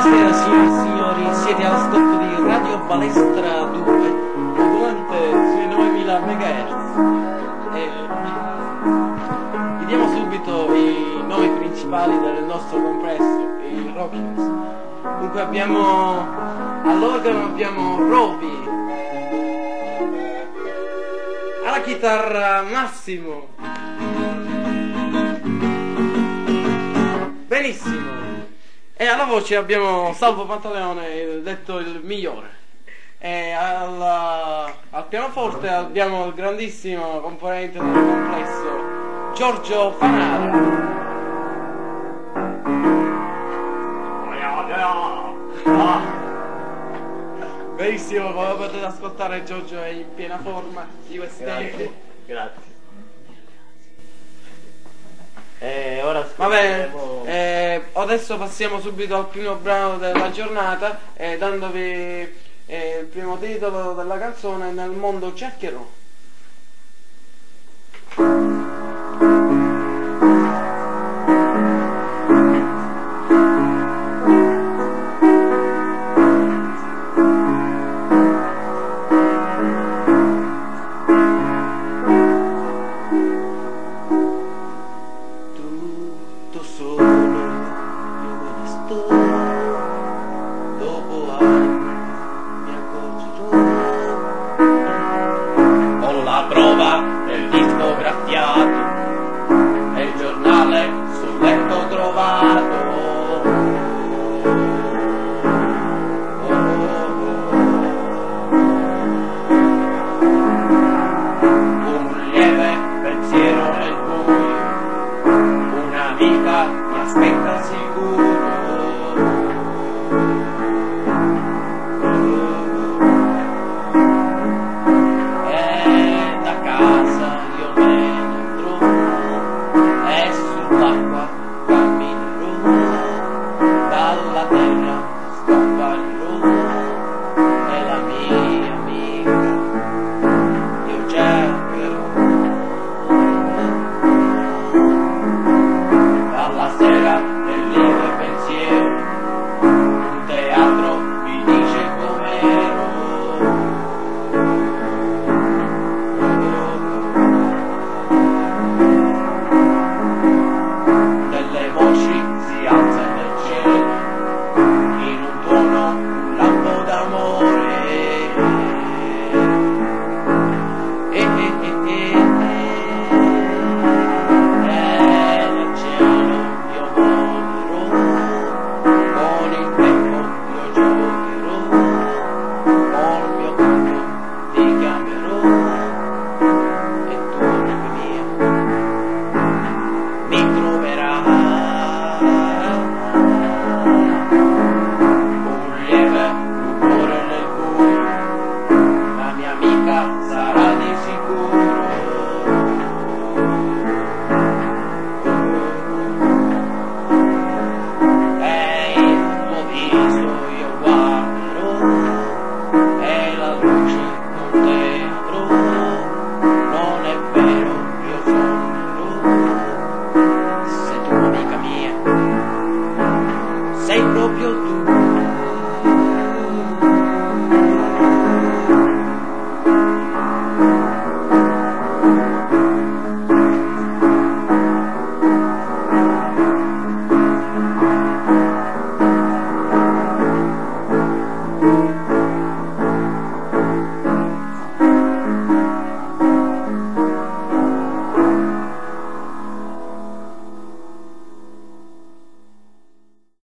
Buonasera signore e signori, siete all'ascolto di Radio Balestra 2, durante sui 9000 MHz. Vi diamo subito i nomi principali del nostro complesso, i Rockings. Dunque all'organo abbiamo Roby, alla chitarra Massimo. Benissimo. E alla voce abbiamo Salvo Pantaleone, detto il migliore. E al pianoforte abbiamo il grandissimo componente del complesso, Giorgio Fanara. Benissimo, come potete ascoltare Giorgio è in piena forma di questi tempi. Grazie. Ora Va bene, adesso passiamo subito al primo brano della giornata, dandovi il primo titolo della canzone, Nel mondo cercherò.